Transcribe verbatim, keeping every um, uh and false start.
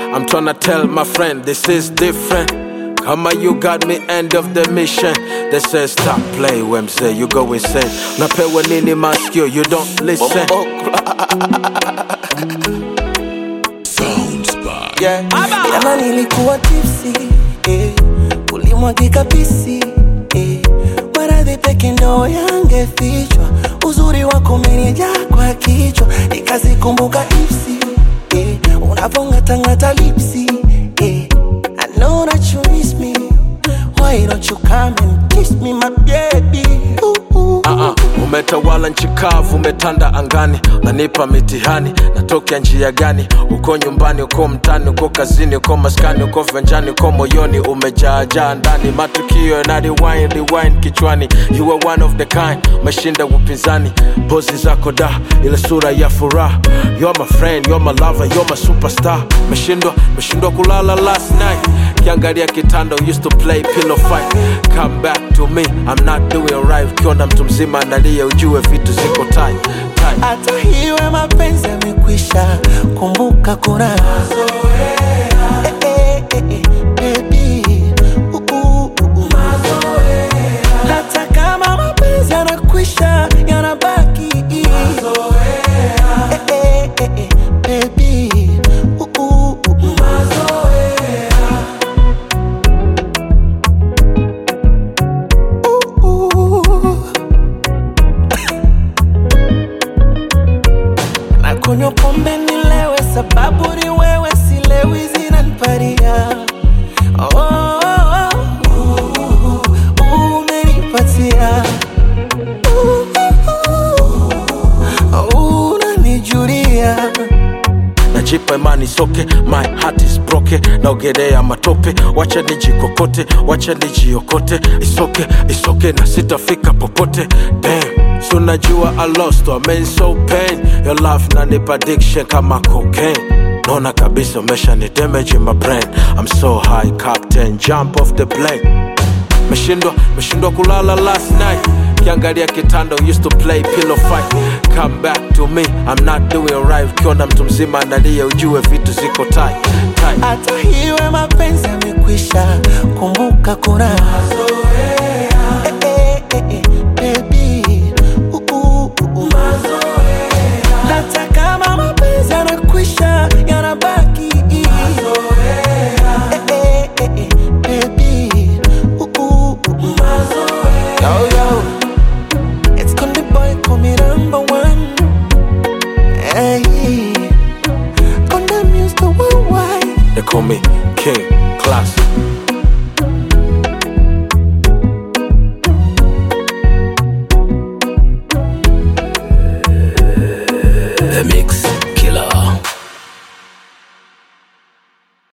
I'm tryna tell my friend this is different. Kama you got me, end of the mission. They say stop play, Wemsey, you go insane. Napewa nini maskio, you don't listen. Soundspot. Yeah. Jana nilikuwa tipsy, eh. Ulimwagika pisi, eh. Maradhi peke ndo yangefichwa. Uzuri wako umenijaa kwa kichwa. Nikazikumbuka ipsi, eh. Unavongatangata lipsi, eh. I know that you miss me. Why don't you come and kiss me, my baby? Ooh, ooh. Uh-uh. Umetawala nchi kavu, umetanda angani. Unanipa mitihani, natokea njia gani? Uko nyumbani, uko mtani, uko kazini, uko maskani, uko venjani, uko moyoni. Umejaa ndani, matukio na rewind, rewind kichwani. You are one of the kind, umeshinda upinzani. Pozi zako da, ile sura ya furaha. You're my friend, you're my lover, you're my superstar. Meshindwa, meshindwa kulala last night. Kiangalia kitando, used to play pillow fight. Come back to me, I'm not doing right. Ukiona mtu mzima analia ujue vitu ziko tight, tight. Hata hiwe mapenzi yamekwisha, kumbuka kuna mazoea. Eh, eh, eh, eh, baby. Uh, uh, uh, uh. Mazoea. Hata kama mapenzi yanakwisha, yanabaki mazoea. Eh, eh, eh, eh, baby. Uh, uh, uh, uh. Mazoea. Kunywa pombe nilewe, sababu ni wewe, silewi zinaniparia. Oh, oh, oh, uh, uh, umenipatia. Uh, uh, uh, unanijulia. Najipa imani soke, my heart is broken. Naogelea matope, wacha nijikokote, wacha nijiokote. It's okay, it's okay, na sitafika popote. Damn. So najua I lost, I'm in so pain. Your love nanipa addiction kama cocaine. Nona kabisa umesha ni damage in my brain. I'm so high, captain, jump off the plane. Meshindwa, meshindwa kulala last night. Kiangalia kitando, used to play pillow fight. Come back to me, I'm not doing right. Ukiona mtu mzima analia ujue vitu ziko tight, tight. Hata hiwe mapenzi yamekwisha, kumbuka kuna mazoea. Eh, eh, eh, eh, baby. Uh, uh, uh, uh. Mazoea. Hata kama mapenzi yanakwisha, yanabaki mazoea. Eh, eh, eh, eh, baby. Uh, uh, uh, uh. Mazoea. Yo, yo. It's Konde Boy, call me number one. Hey. Konde Muse the worldwide. They call me King Classic. The Mix.